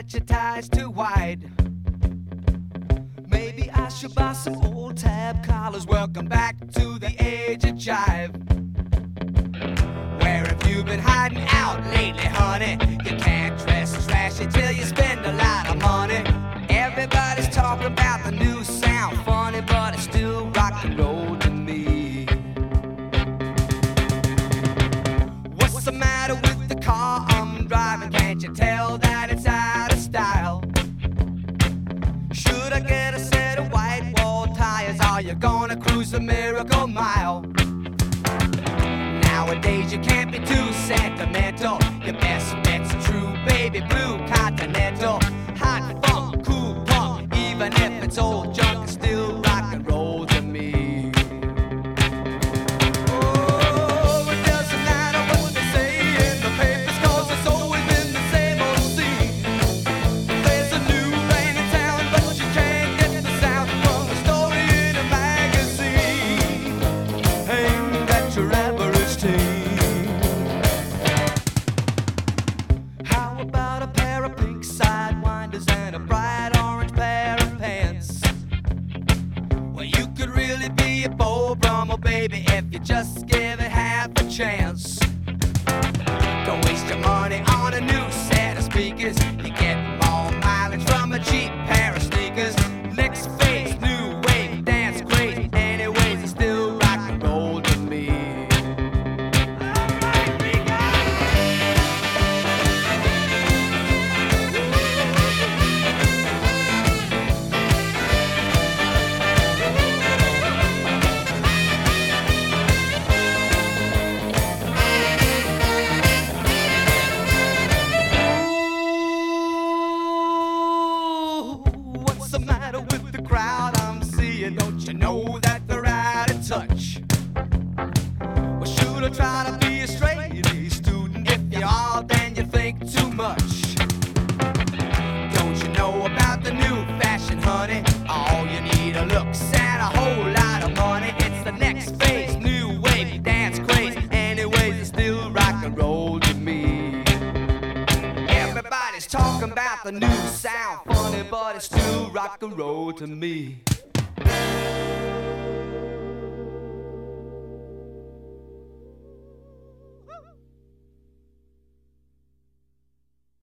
that your tie's too wide. Maybe I should buy some old tab collars. Welcome back to the age of jive. Where have you been hiding out lately, honey? You can't dress trashy till you spend a lot of money. Everybody's talking about the new sound, funny, but it's still rock and roll to me. What's the matter with the car I'm driving? Can't you tell that it's out of style? Should I get a set of white wall tires? Are you gonna cruise the Miracle Mile? Nowadays you can't be too sentimental. Your best bet's a true baby blue Continental. Hot funk, cool punk, even if it's old junk, it's still rock and roll to me. Oh, it doesn't matter what they say in the papers, 'cause it's always been the same old scene. There's a new rain in town, but you can't get the sound from a story in a magazine aimed at your average teen. How about a pair of pink sidewinders and a bright orange pair of pants? Well, you could really be a Beau Brummel, baby, if you just give it half a chance. Don't waste your money on a new set of speakers. You get more mileage from a cheap pair of sneakers. Next phase, new wave, dance craze. Anyways, it's still rock and roll to me. What's the matter with the crowd I'm seeing? Don't you know that they're out of touch? Well, should I try to be a straight A student? If you are, then you think too much. Don't you know about the new fashion, honey? All you need are looks and a whole lot of money. It's the next phase, new wave, dance craze. Anyways, it's still rock and roll to me. Everybody's talking about the new sound, funny, but it's still rock and roll to me.